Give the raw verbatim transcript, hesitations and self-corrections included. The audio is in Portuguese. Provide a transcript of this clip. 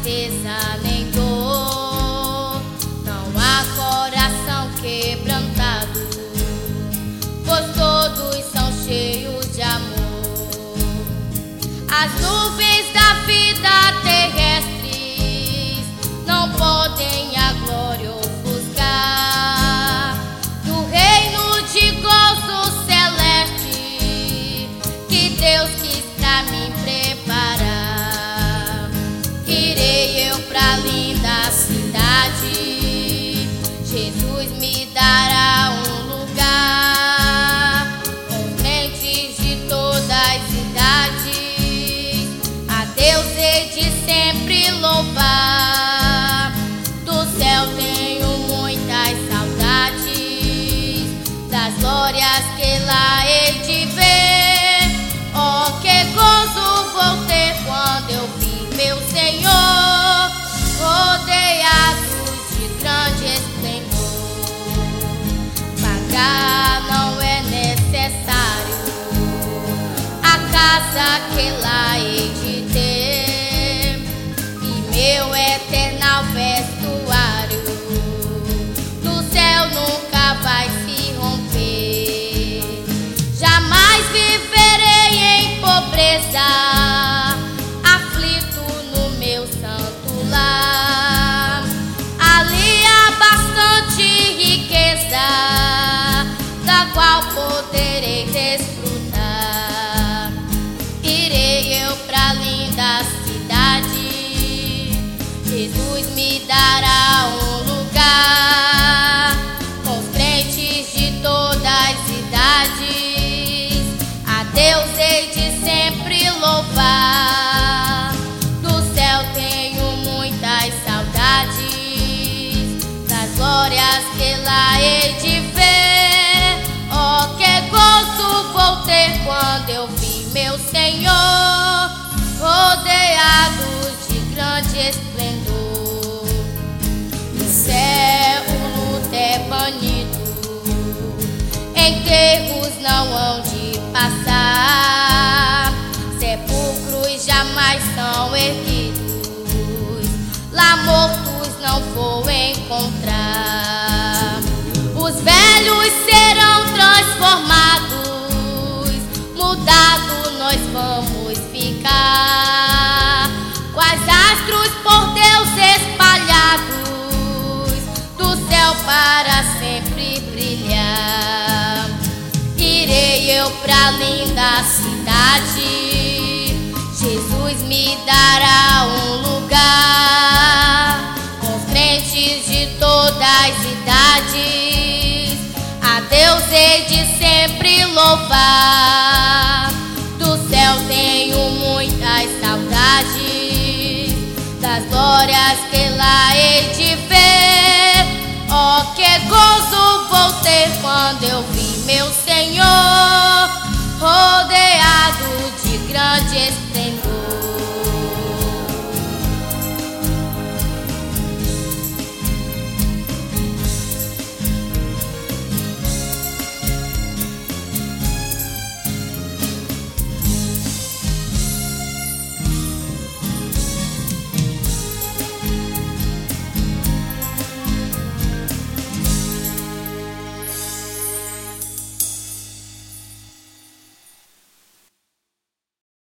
tristeza nem dor, não há coração quebrantado, pois todos são cheios de amor. As nuvens da vida terrestres não podem a glória ofuscar do reino de gozo celeste que Deus quis pra mim preparar. Irei eu pra linda cidade, Jesus me dará um lugar, com crentes de todas as idades, a Deus hei de sempre louvar. Do céu tenho muitas saudades, das glórias que lá hei de ver. Oh, que gozo vou ter quando eu vi meu Senhor, rodeado de grande esplendor. Pagar não é necessário a casa que lá hei de ter, e meu eternal vestuário no céu nunca vai se romper. Jamais viverei em pobreza, aflito no meu santo lar. Ali há bastante riqueza, da qual poderei desfrutar. Irei eu pra linda cidade, Jesus me dará um lugar, com os crentes de todas as idades, a Deus hei de sempre louvar. Do céu tenho muitas saudades, das glórias que lá hei de ver. Oh, que gozo vou ter quando eu vi meu Senhor, rodeado de grande esplendor. No céu o luto é banido, enterros não hão de passar, sepulcros jamais são erguidos, lá mortos não vou encontrar. Os velhos serão transformados, mudado nós vamos ficar, quais astros por Deus espalhados, do céu para sempre brilhar. Irei eu pra linda cidade, Jesus me dará um lugar, com os crentes de todas as idades, a Deus hei de sempre louvar. Do céu tenho muitas saudades, das glórias que lá hei de ver. Oh, que gozo vou ter quando eu vi meu Senhor, rodeado de grandes